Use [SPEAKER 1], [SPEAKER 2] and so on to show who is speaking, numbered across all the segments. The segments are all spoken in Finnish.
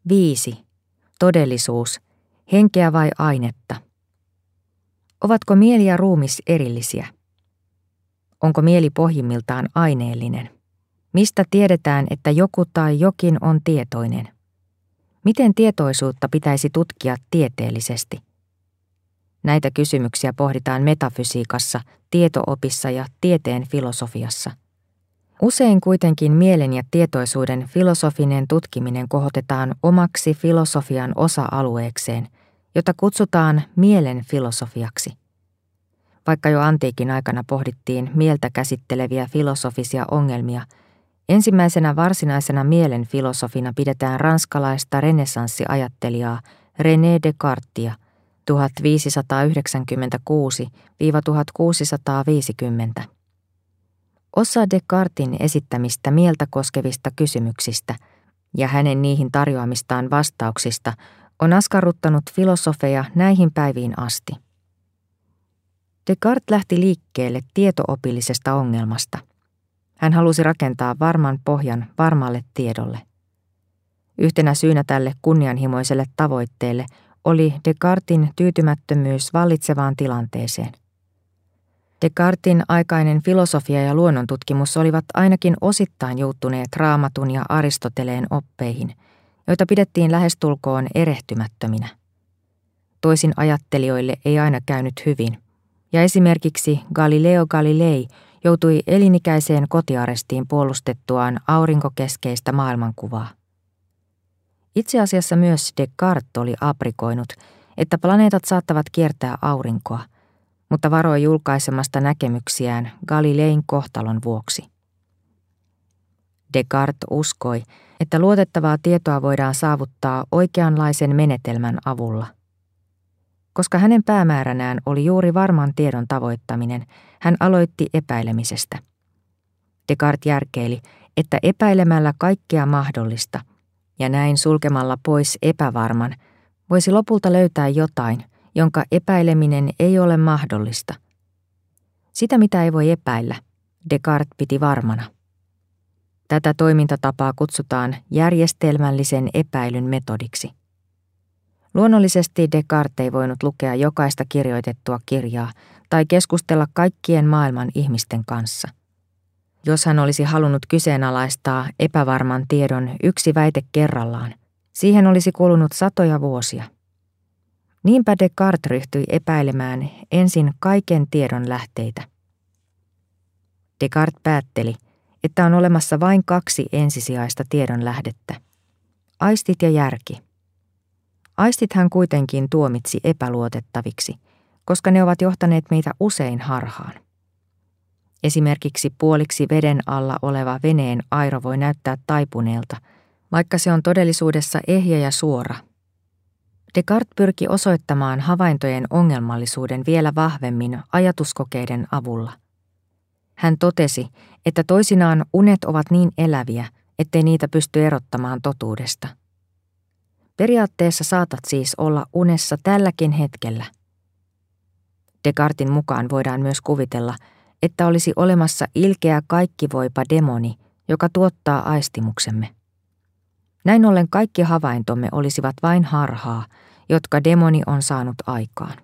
[SPEAKER 1] 5. Todellisuus. Henkeä vai ainetta? Ovatko mieli ja ruumis erillisiä? Onko mieli pohjimmiltaan aineellinen? Mistä tiedetään, että joku tai jokin on tietoinen? Miten tietoisuutta pitäisi tutkia tieteellisesti? Näitä kysymyksiä pohditaan metafysiikassa, tietoopissa ja tieteen filosofiassa. Usein kuitenkin mielen ja tietoisuuden filosofinen tutkiminen kohotetaan omaksi filosofian osa-alueekseen, jota kutsutaan mielen filosofiaksi. Vaikka jo antiikin aikana pohdittiin mieltä käsitteleviä filosofisia ongelmia, ensimmäisenä varsinaisena mielen filosofina pidetään ranskalaista renessanssiajattelijaa René Descartesia 1596–1650. Osa Descartesin esittämistä mieltä koskevista kysymyksistä ja hänen niihin tarjoamistaan vastauksista on askarruttanut filosofeja näihin päiviin asti. Descartes lähti liikkeelle tietoopillisesta ongelmasta. Hän halusi rakentaa varman pohjan varmalle tiedolle. Yhtenä syynä tälle kunnianhimoiselle tavoitteelle oli Descartesin tyytymättömyys vallitsevaan tilanteeseen. Descartesin aikainen filosofia ja luonnontutkimus olivat ainakin osittain juuttuneet Raamatun ja Aristoteleen oppeihin, joita pidettiin lähestulkoon erehtymättöminä. Toisin ajattelijoille ei aina käynyt hyvin, ja esimerkiksi Galileo Galilei joutui elinikäiseen kotiarestiin puolustettuaan aurinkokeskeistä maailmankuvaa. Itse asiassa myös Descartes oli aprikoinut, että planeetat saattavat kiertää aurinkoa, mutta varoi julkaisemasta näkemyksiään Galilein kohtalon vuoksi. Descartes uskoi, että luotettavaa tietoa voidaan saavuttaa oikeanlaisen menetelmän avulla. Koska hänen päämääränään oli juuri varman tiedon tavoittaminen, hän aloitti epäilemisestä. Descartes järkeili, että epäilemällä kaikkea mahdollista ja näin sulkemalla pois epävarman voisi lopulta löytää jotain, jonka epäileminen ei ole mahdollista. Sitä, mitä ei voi epäillä, Descartes piti varmana. Tätä toimintatapaa kutsutaan järjestelmällisen epäilyn metodiksi. Luonnollisesti Descartes ei voinut lukea jokaista kirjoitettua kirjaa tai keskustella kaikkien maailman ihmisten kanssa. Jos hän olisi halunnut kyseenalaistaa epävarman tiedon yksi väite kerrallaan, siihen olisi kulunut satoja vuosia. Niinpä Descartes ryhtyi epäilemään ensin kaiken tiedon lähteitä. Descartes päätteli, että on olemassa vain 2 ensisijaista tiedon lähdettä: aistit ja järki. Aistit hän kuitenkin tuomitsi epäluotettaviksi, koska ne ovat johtaneet meitä usein harhaan. Esimerkiksi puoliksi veden alla oleva veneen airo voi näyttää taipuneelta, vaikka se on todellisuudessa ehjä ja suora. Descartes pyrki osoittamaan havaintojen ongelmallisuuden vielä vahvemmin ajatuskokeiden avulla. Hän totesi, että toisinaan unet ovat niin eläviä, ettei niitä pysty erottamaan totuudesta. Periaatteessa saatat siis olla unessa tälläkin hetkellä. Descartesin mukaan voidaan myös kuvitella, että olisi olemassa ilkeä kaikkivoipa demoni, joka tuottaa aistimuksemme. Näin ollen kaikki havaintomme olisivat vain harhaa, jotka demoni on saanut aikaan.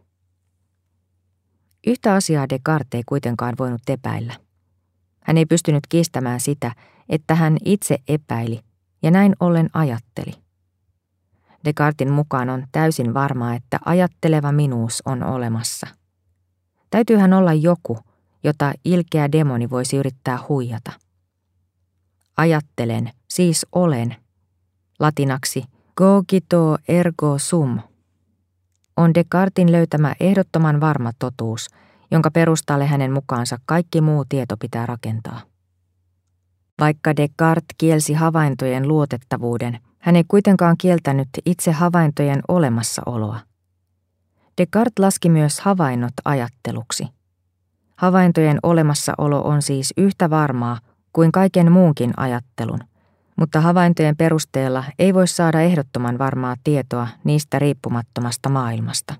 [SPEAKER 1] Yhtä asiaa Descartes ei kuitenkaan voinut epäillä. Hän ei pystynyt kiistämään sitä, että hän itse epäili ja näin ollen ajatteli. Descartesin mukaan on täysin varmaa, että ajatteleva minuus on olemassa. Täytyyhän olla joku, jota ilkeä demoni voisi yrittää huijata. Ajattelen, siis olen. Latinaksi cogito ergo sum on Descartesin löytämä ehdottoman varma totuus, jonka perustalle hänen mukaansa kaikki muu tieto pitää rakentaa. Vaikka Descartes kielsi havaintojen luotettavuuden, hän ei kuitenkaan kieltänyt itse havaintojen olemassaoloa. Descartes laski myös havainnot ajatteluksi. Havaintojen olemassaolo on siis yhtä varmaa kuin kaiken muunkin ajattelun, mutta havaintojen perusteella ei voi saada ehdottoman varmaa tietoa niistä riippumattomasta maailmasta.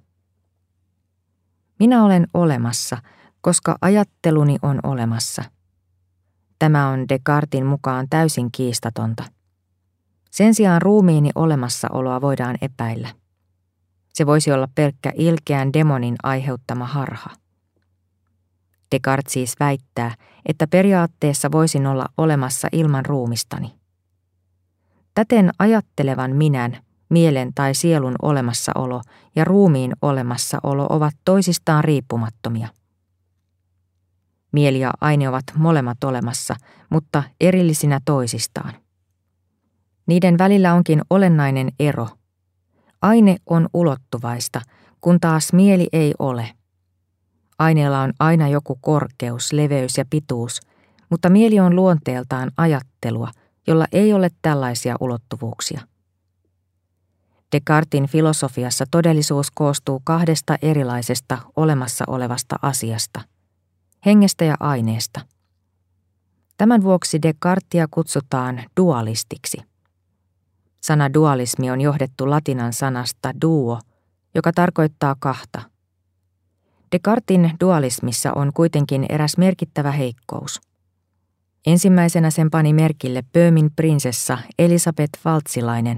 [SPEAKER 1] Minä olen olemassa, koska ajatteluni on olemassa. Tämä on Descartesin mukaan täysin kiistatonta. Sen sijaan ruumiini olemassaoloa voidaan epäillä. Se voisi olla pelkkä ilkeän demonin aiheuttama harha. Descartes siis väittää, että periaatteessa voisin olla olemassa ilman ruumistani. Täten ajattelevan minän, mielen tai sielun olemassaolo ja ruumiin olemassaolo ovat toisistaan riippumattomia. Mieli ja aine ovat molemmat olemassa, mutta erillisinä toisistaan. Niiden välillä onkin olennainen ero. Aine on ulottuvaista, kun taas mieli ei ole. Aineella on aina joku korkeus, leveys ja pituus, mutta mieli on luonteeltaan ajattelua, jolla ei ole tällaisia ulottuvuuksia. Descartesin filosofiassa todellisuus koostuu kahdesta erilaisesta olemassa olevasta asiasta, hengestä ja aineesta. Tämän vuoksi Descartesia kutsutaan dualistiksi. Sana dualismi on johdettu latinan sanasta duo, joka tarkoittaa kahta. Descartesin dualismissa on kuitenkin eräs merkittävä heikkous. Ensimmäisenä sen pani merkille Böhmin prinsessa Elisabeth Pfalzilainen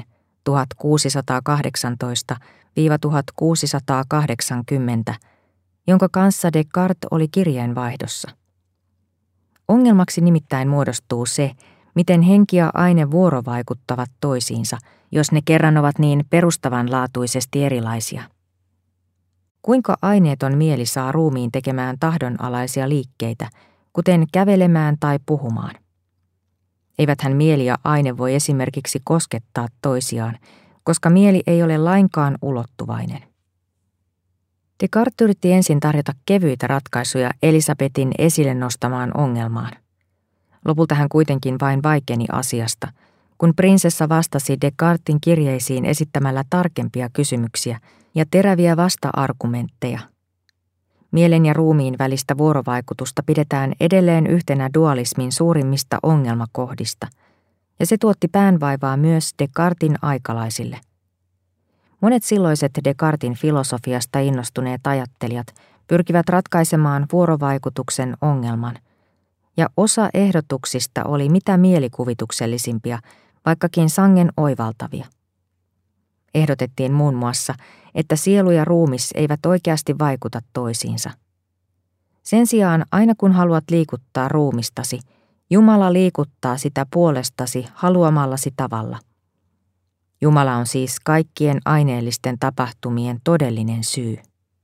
[SPEAKER 1] 1618–1680, jonka kanssa Descartes oli kirjeenvaihdossa. Ongelmaksi nimittäin muodostuu se, miten henki ja aine vuorovaikuttavat toisiinsa, jos ne kerran ovat niin perustavanlaatuisesti erilaisia. Kuinka aineeton mieli saa ruumiin tekemään tahdonalaisia liikkeitä, kuten kävelemään tai puhumaan? Eiväthän mieli ja aine voi esimerkiksi koskettaa toisiaan, koska mieli ei ole lainkaan ulottuvainen. Descartes yritti ensin tarjota kevyitä ratkaisuja Elisabetin esille nostamaan ongelmaan. Lopulta hän kuitenkin vain vaikeni asiasta, kun prinsessa vastasi Descartesin kirjeisiin esittämällä tarkempia kysymyksiä ja teräviä vasta-argumentteja. Mielen ja ruumiin välistä vuorovaikutusta pidetään edelleen yhtenä dualismin suurimmista ongelmakohdista, ja se tuotti päänvaivaa myös Descartesin aikalaisille. Monet silloiset Descartesin filosofiasta innostuneet ajattelijat pyrkivät ratkaisemaan vuorovaikutuksen ongelman, ja osa ehdotuksista oli mitä mielikuvituksellisimpia, vaikkakin sangen oivaltavia. Ehdotettiin muun muassa, että sielu ja ruumis eivät oikeasti vaikuta toisiinsa. Sen sijaan aina kun haluat liikuttaa ruumistasi, Jumala liikuttaa sitä puolestasi haluamallasi tavalla. Jumala on siis kaikkien aineellisten tapahtumien todellinen syy.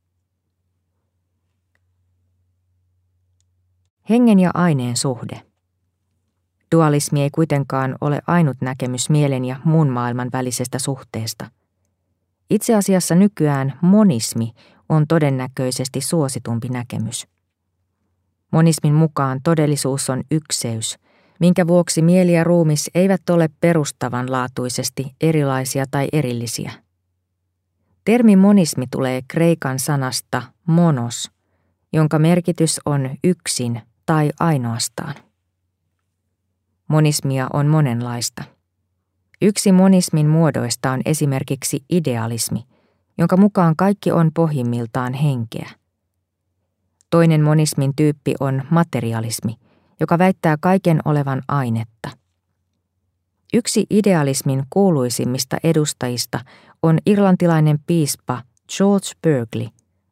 [SPEAKER 1] Hengen ja aineen suhde. Dualismi ei kuitenkaan ole ainut näkemys mielen ja muun maailman välisestä suhteesta. Itse asiassa nykyään monismi on todennäköisesti suositumpi näkemys. Monismin mukaan todellisuus on ykseys, minkä vuoksi mieli ja ruumis eivät ole perustavanlaatuisesti erilaisia tai erillisiä. Termi monismi tulee kreikan sanasta monos, jonka merkitys on yksin tai ainoastaan. Monismia on monenlaista. Yksi monismin muodoista on esimerkiksi idealismi, jonka mukaan kaikki on pohjimmiltaan henkeä. Toinen monismin tyyppi on materialismi, joka väittää kaiken olevan ainetta. Yksi idealismin kuuluisimmista edustajista on irlantilainen piispa George Berkeley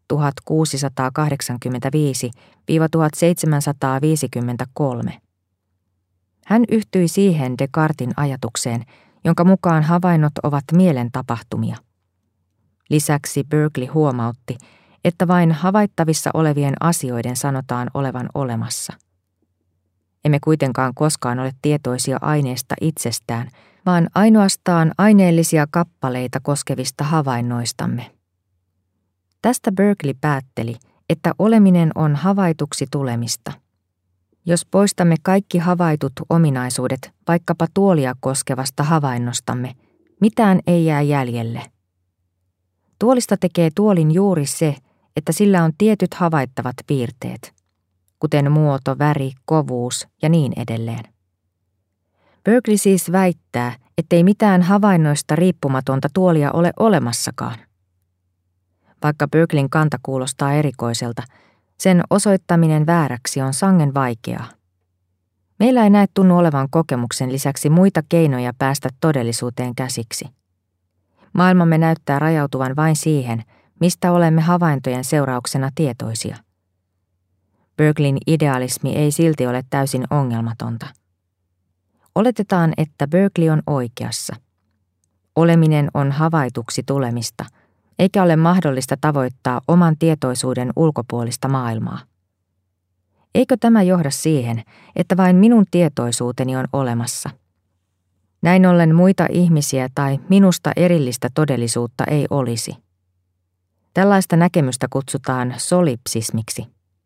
[SPEAKER 1] 1685–1753. Hän yhtyi siihen Descartesin ajatukseen, jonka mukaan havainnot ovat mielen tapahtumia. Lisäksi Berkeley huomautti, että vain havaittavissa olevien asioiden sanotaan olevan olemassa. Emme kuitenkaan koskaan ole tietoisia aineesta itsestään, vaan ainoastaan aineellisia kappaleita koskevista havainnoistamme. Tästä Berkeley päätteli, että oleminen on havaituksi tulemista. Jos poistamme kaikki havaitut ominaisuudet vaikkapa tuolia koskevasta havainnostamme, mitään ei jää jäljelle. Tuolista tekee tuolin juuri se, että sillä on tietyt havaittavat piirteet, kuten muoto, väri, kovuus ja niin edelleen. Berkeley siis väittää, ettei mitään havainnoista riippumatonta tuolia ole olemassakaan. Vaikka Berkeleyn kanta kuulostaa erikoiselta, sen osoittaminen vääräksi on sangen vaikeaa. Meillä ei näe tunnu olevan kokemuksen lisäksi muita keinoja päästä todellisuuteen käsiksi. Maailmamme näyttää rajautuvan vain siihen, mistä olemme havaintojen seurauksena tietoisia. Berkeleyn idealismi ei silti ole täysin ongelmatonta. Oletetaan, että Berkeley on oikeassa. Oleminen on havaituksi tulemista, eikä ole mahdollista tavoittaa oman tietoisuuden ulkopuolista maailmaa. Eikö tämä johda siihen, että vain minun tietoisuuteni on olemassa? Näin ollen muita ihmisiä tai minusta erillistä todellisuutta ei olisi. Tällaista näkemystä kutsutaan solipsismiksi.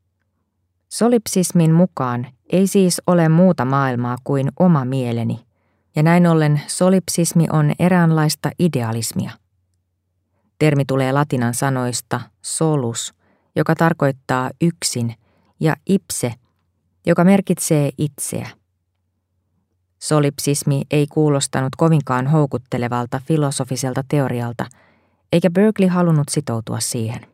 [SPEAKER 1] Solipsismin mukaan ei siis ole muuta maailmaa kuin oma mieleni, ja näin ollen solipsismi on eräänlaista idealismia. Termi tulee latinan sanoista solus, joka tarkoittaa yksin, ja ipse, joka merkitsee itseä. Solipsismi ei kuulostanut kovinkaan houkuttelevalta filosofiselta teorialta, eikä Berkeley halunnut sitoutua siihen.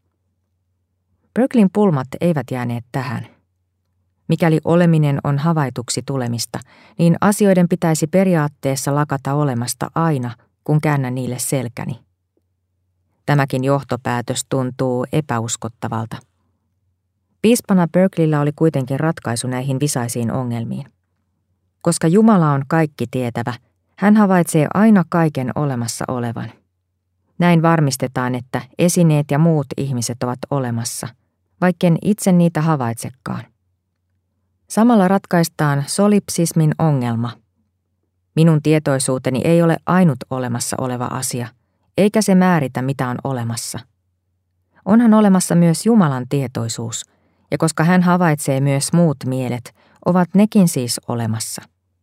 [SPEAKER 1] Berkeleyn pulmat eivät jääneet tähän. Mikäli oleminen on havaituksi tulemista, niin asioiden pitäisi periaatteessa lakata olemasta aina, kun käännän niille selkäni. Tämäkin johtopäätös tuntuu epäuskottavalta. Piispana Berkeleyllä oli kuitenkin ratkaisu näihin visaisiin ongelmiin. Koska Jumala on kaikki tietävä, hän havaitsee aina kaiken olemassa olevan. Näin varmistetaan, että esineet ja muut ihmiset ovat olemassa, vaikken itse niitä havaitsekaan. Samalla ratkaistaan solipsismin ongelma. Minun tietoisuuteni ei ole ainut olemassa oleva asia, eikä se määritä mitä on olemassa. Onhan olemassa myös Jumalan tietoisuus, ja koska hän havaitsee myös muut mielet, ovat nekin siis olemassa.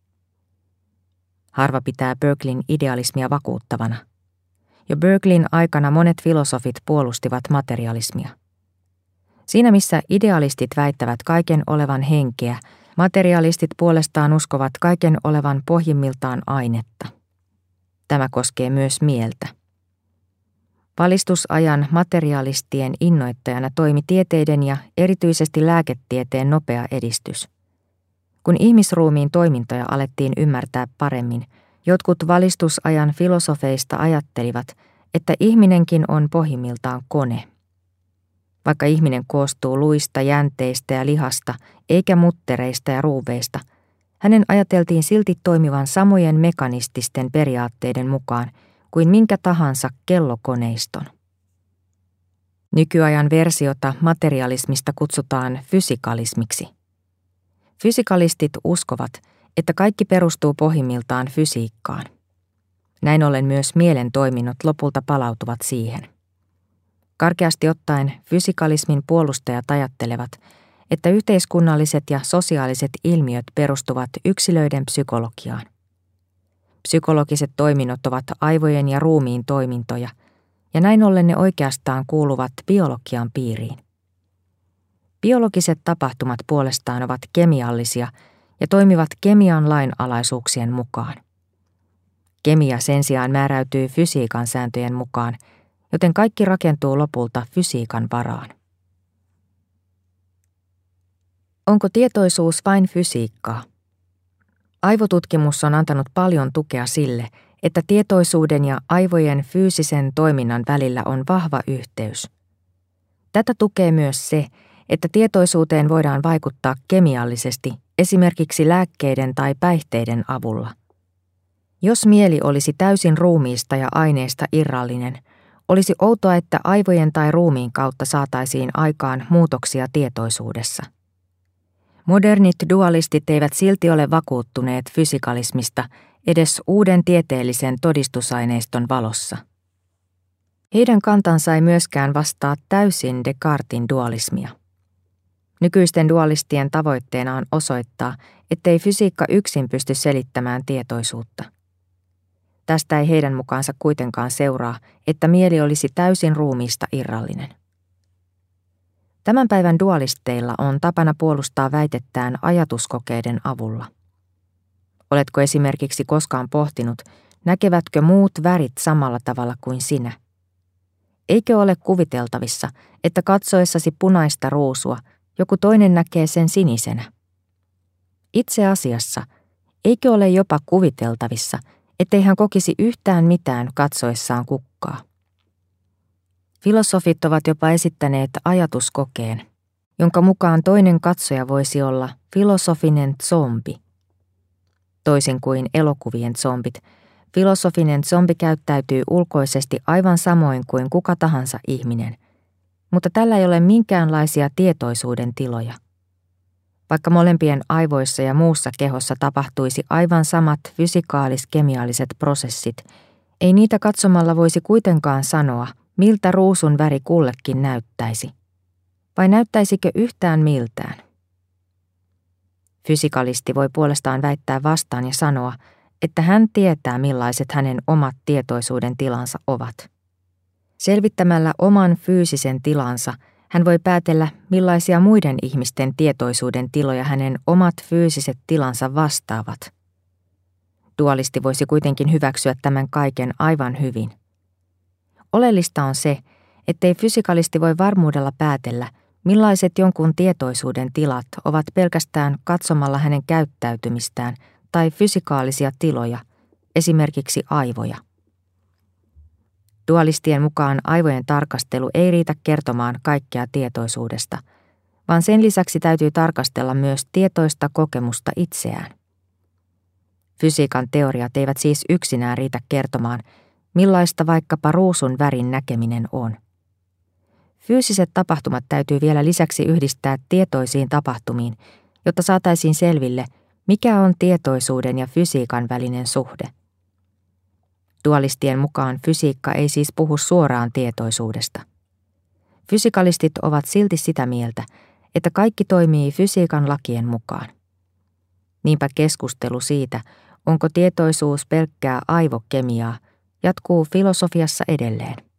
[SPEAKER 1] Harva pitää Berkeleyn idealismia vakuuttavana. Jo Berkeleyn aikana monet filosofit puolustivat materialismia. Siinä missä idealistit väittävät kaiken olevan henkeä, materialistit puolestaan uskovat kaiken olevan pohjimmiltaan ainetta. Tämä koskee myös mieltä. Valistusajan materialistien innoittajana toimi tieteiden ja erityisesti lääketieteen nopea edistys. Kun ihmisruumiin toimintoja alettiin ymmärtää paremmin, jotkut valistusajan filosofeista ajattelivat, että ihminenkin on pohjimmiltaan kone. Vaikka ihminen koostuu luista, jänteistä ja lihasta, eikä muttereista ja ruuveista, hänen ajateltiin silti toimivan samojen mekanististen periaatteiden mukaan kuin minkä tahansa kellokoneiston. Nykyajan versiota materialismista kutsutaan fysikalismiksi. Fysikalistit uskovat, että kaikki perustuu pohjimmiltaan fysiikkaan. Näin ollen myös mielen toiminnot lopulta palautuvat siihen. Karkeasti ottaen fysikalismin puolustajat ajattelevat, että yhteiskunnalliset ja sosiaaliset ilmiöt perustuvat yksilöiden psykologiaan. Psykologiset toiminnot ovat aivojen ja ruumiin toimintoja, ja näin ollen ne oikeastaan kuuluvat biologian piiriin. Biologiset tapahtumat puolestaan ovat kemiallisia ja toimivat kemian lainalaisuuksien mukaan. Kemia sen sijaan määräytyy fysiikan sääntöjen mukaan, joten kaikki rakentuu lopulta fysiikan varaan. Onko tietoisuus vain fysiikkaa? Aivotutkimus on antanut paljon tukea sille, että tietoisuuden ja aivojen fyysisen toiminnan välillä on vahva yhteys. Tätä tukee myös se, että tietoisuuteen voidaan vaikuttaa kemiallisesti, esimerkiksi lääkkeiden tai päihteiden avulla. Jos mieli olisi täysin ruumiista ja aineesta irrallinen, olisi outoa, että aivojen tai ruumiin kautta saataisiin aikaan muutoksia tietoisuudessa. Modernit dualistit eivät silti ole vakuuttuneet fysikalismista edes uuden tieteellisen todistusaineiston valossa. Heidän kantansa ei myöskään vastaa täysin Descartesin dualismia. Nykyisten dualistien tavoitteena on osoittaa, ettei fysiikka yksin pysty selittämään tietoisuutta. Tästä ei heidän mukaansa kuitenkaan seuraa, että mieli olisi täysin ruumiista irrallinen. Tämän päivän dualisteilla on tapana puolustaa väitettään ajatuskokeiden avulla. Oletko esimerkiksi koskaan pohtinut, näkevätkö muut värit samalla tavalla kuin sinä? Eikö ole kuviteltavissa, että katsoessasi punaista ruusua joku toinen näkee sen sinisenä? Itse asiassa, eikö ole jopa kuviteltavissa, ettei hän kokisi yhtään mitään katsoessaan kukkaa? Filosofit ovat jopa esittäneet ajatuskokeen, jonka mukaan toinen katsoja voisi olla filosofinen zombi. Toisin kuin elokuvien zombit, filosofinen zombi käyttäytyy ulkoisesti aivan samoin kuin kuka tahansa ihminen, mutta tällä ei ole minkäänlaisia tietoisuuden tiloja. Vaikka molempien aivoissa ja muussa kehossa tapahtuisi aivan samat fysikaalis-kemialliset prosessit, ei niitä katsomalla voisi kuitenkaan sanoa, miltä ruusun väri kullekin näyttäisi. Vai näyttäisikö yhtään miltään? Fysikalisti voi puolestaan väittää vastaan ja sanoa, että hän tietää millaiset hänen omat tietoisuuden tilansa ovat. Selvittämällä oman fyysisen tilansa hän voi päätellä, millaisia muiden ihmisten tietoisuuden tiloja hänen omat fyysiset tilansa vastaavat. Dualisti voisi kuitenkin hyväksyä tämän kaiken aivan hyvin. Oleellista on se, ettei fysikalisti voi varmuudella päätellä, millaiset jonkun tietoisuuden tilat ovat pelkästään katsomalla hänen käyttäytymistään tai fysikaalisia tiloja, esimerkiksi aivoja. Dualistien mukaan aivojen tarkastelu ei riitä kertomaan kaikkea tietoisuudesta, vaan sen lisäksi täytyy tarkastella myös tietoista kokemusta itseään. Fysiikan teoriat eivät siis yksinään riitä kertomaan, millaista vaikkapa ruusun värin näkeminen on. Fyysiset tapahtumat täytyy vielä lisäksi yhdistää tietoisiin tapahtumiin, jotta saataisiin selville, mikä on tietoisuuden ja fysiikan välinen suhde. Dualistien mukaan fysiikka ei siis puhu suoraan tietoisuudesta. Fysikalistit ovat silti sitä mieltä, että kaikki toimii fysiikan lakien mukaan. Niinpä keskustelu siitä, onko tietoisuus pelkkää aivokemiaa, jatkuu filosofiassa edelleen.